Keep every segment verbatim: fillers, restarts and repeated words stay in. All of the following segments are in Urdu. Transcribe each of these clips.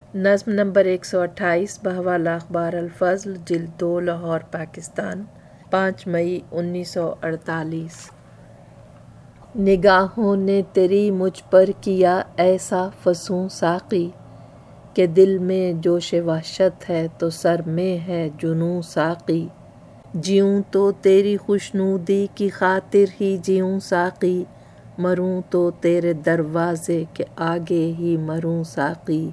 نظم نمبر ایک سو اٹھائیس بحوالہ اخبار الفضل جلد دو لاہور پاکستان پانچ مئی انیس سو اڑتالیس۔ نگاہوں نے تیری مجھ پر کیا ایسا فسوں ساقی کہ دل میں جوش وحشت ہے تو سر میں ہے جنوں ساقی، جیوں تو تیری خوشنودی کی خاطر ہی جیوں ساقی، مروں تو تیرے دروازے کے آگے ہی مروں ساقی،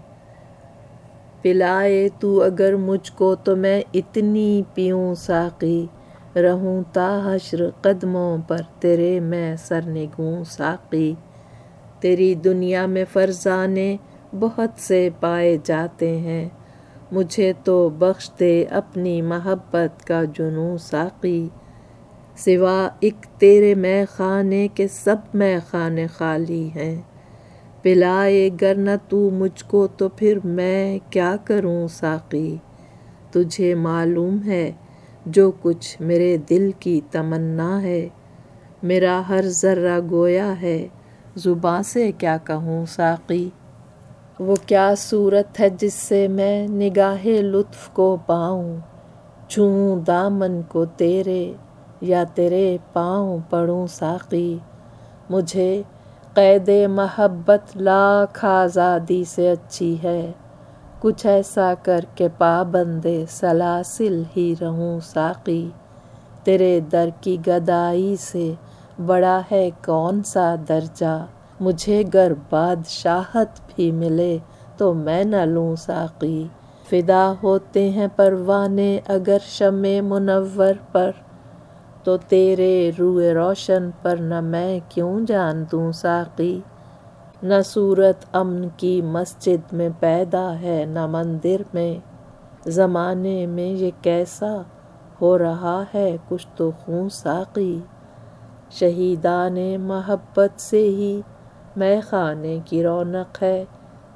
پلائے تو اگر مجھ کو تو میں اتنی پیوں ساقی، رہوں تا حشر قدموں پر تیرے میں سرنگوں ساقی، تیری دنیا میں فرزانے بہت سے پائے جاتے ہیں، مجھے تو بخش دے اپنی محبت کا جنوں ساقی، سوا ایک تیرے مے خانے کے سب مے خانے خالی ہیں، پلائے گر نہ تو مجھ کو تو پھر میں کیا کروں ساقی، تجھے معلوم ہے جو کچھ میرے دل کی تمنا ہے، میرا ہر ذرہ گویا ہے زباں سے کیا کہوں ساقی، وہ کیا صورت ہے جس سے میں نگاہ لطف کو پاؤں، چھوؤں دامن کو تیرے یا تیرے پاؤں پڑوں ساقی، مجھے قید محبت لاکھ آزادی سے اچھی ہے، کچھ ایسا کر کے پابند سلاسل ہی رہوں ساقی، تیرے در کی گدائی سے بڑا ہے کون سا درجہ، مجھے گر بادشاہت بھی ملے تو میں نہ لوں ساقی، فدا ہوتے ہیں پروانے اگر شمع منور پر، تو تیرے روئے روشن پر نہ میں کیوں جان دوں ساقی، نہ صورت امن کی مسجد میں پیدا ہے نہ مندر میں، زمانے میں یہ کیسا ہو رہا ہے کچھ تو خوں ساقی، شہیدان محبت سے ہی مے خانے کی رونق ہے،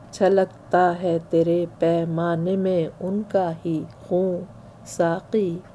چھلکتا ہے تیرے پیمانے میں ان کا ہی خوں ساقی۔